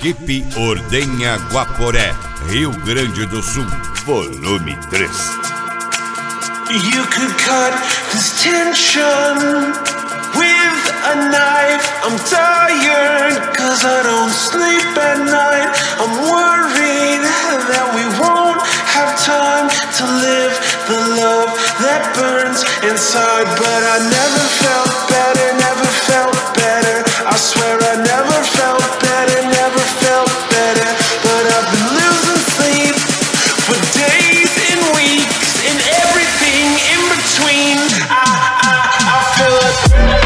Equipe Ordenha Guaporé, Rio Grande do Sul, volume 3. You could cut this tension with a knife. I'm tired, cause I don't sleep at night. I'm worried that we won't have time to live the love that burns inside. But I never felt better, never felt better. I swear I never felt better, never felt better. But I've been losing sleep for days and weeks and everything in between. I feel it.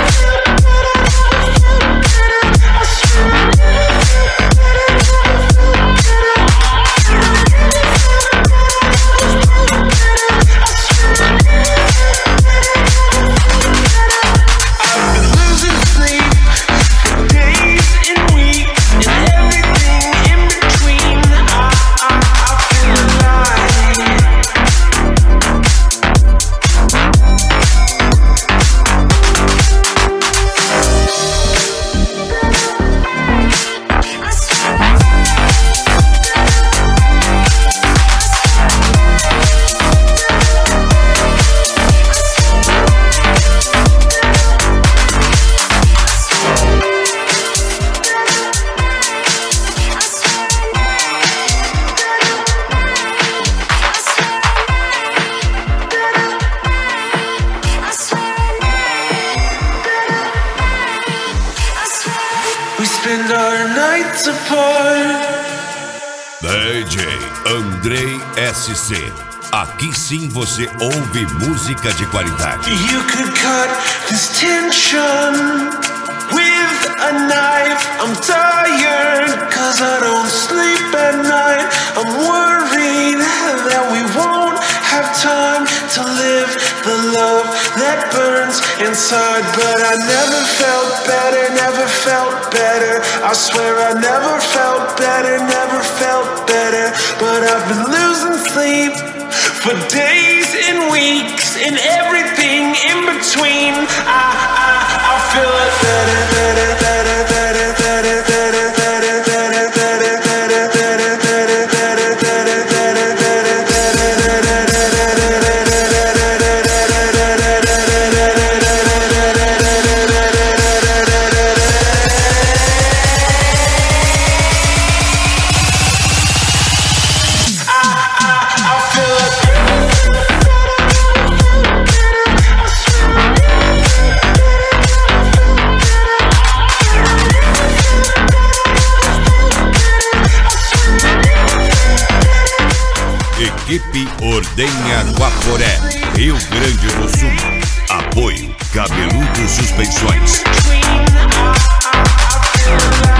DJ Andrei SC. Aqui sim você ouve música de qualidade. You could cut this tension with a knife. I'm tired, cause I don't sleep at night. I'm worried that we won't have time to live the love that burns inside. But I never felt better, never felt better. I swear I never felt better, never felt better. But I've been losing sleep for days and weeks and everything in between. I feel it better, better, better, better, better, better, better, better, better, better, better, better, better, better, better, Equipe Ordenha Guaporé, Rio Grande do Sul. Apoio Cabeludo Suspensões.